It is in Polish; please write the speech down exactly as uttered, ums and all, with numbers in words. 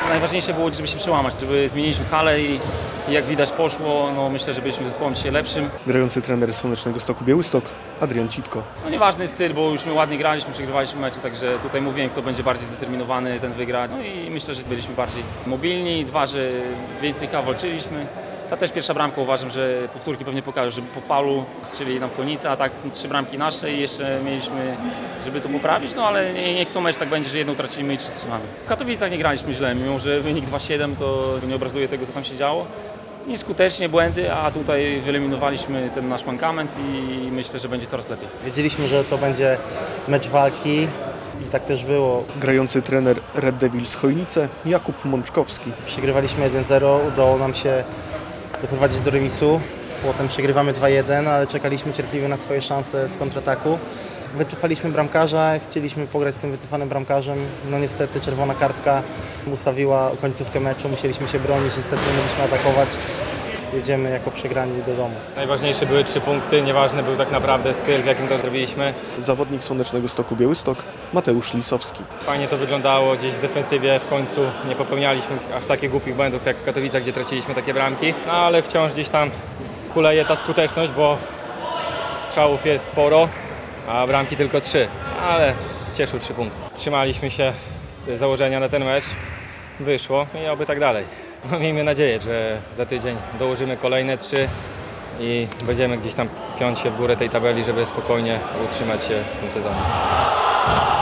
Najważniejsze było, żeby się przełamać, żeby zmieniliśmy halę i jak widać poszło, no myślę, że byliśmy zespołem dzisiaj lepszym. Grający trener Słonecznego Stoku Białystok, Adrian Citko. No nieważny styl, bo już my ładnie graliśmy, przegrywaliśmy mecze, także tutaj mówiłem, kto będzie bardziej zdeterminowany, ten wygra. No i myślę, że byliśmy bardziej mobilni, dwa, że więcej chyba walczyliśmy. Ta też pierwsza bramka, uważam, że powtórki pewnie pokażą, żeby po faulu strzelili nam konicę, a tak trzy bramki nasze i jeszcze mieliśmy, żeby to poprawić, no ale nie, nie chcą mecz, tak będzie, że jedną tracimy i trzy strzelamy. W Katowicach nie graliśmy źle, mimo że wynik dwa siedem to nie obrazuje tego, co tam się działo. Nieskutecznie błędy, a tutaj wyeliminowaliśmy ten nasz mankament i myślę, że będzie coraz lepiej. Wiedzieliśmy, że to będzie mecz walki i tak też było. Grający trener Red Devils Chojnice, Jakub Mączkowski. Przegrywaliśmy jeden zero, udało nam się doprowadzić do remisu. Potem przegrywamy dwa jeden, ale czekaliśmy cierpliwie na swoje szanse z kontrataku. Wycofaliśmy bramkarza, chcieliśmy pograć z tym wycofanym bramkarzem. No niestety czerwona kartka ustawiła końcówkę meczu, musieliśmy się bronić, niestety nie mogliśmy atakować. Jedziemy jako przegrani do domu. Najważniejsze były trzy punkty, nieważny był tak naprawdę styl, w jakim to zrobiliśmy. Zawodnik Słonecznego Stoku Białystok, Mateusz Lisowski. Fajnie to wyglądało, gdzieś w defensywie w końcu nie popełnialiśmy aż takich głupich błędów jak w Katowicach, gdzie traciliśmy takie bramki. No ale wciąż gdzieś tam kuleje ta skuteczność, bo strzałów jest sporo, a bramki tylko trzy. Ale cieszył trzy punkty. Trzymaliśmy się założenia na ten mecz, wyszło i oby tak dalej. No, miejmy nadzieję, że za tydzień dołożymy kolejne trzy i będziemy gdzieś tam piąć się w górę tej tabeli, żeby spokojnie utrzymać się w tym sezonie.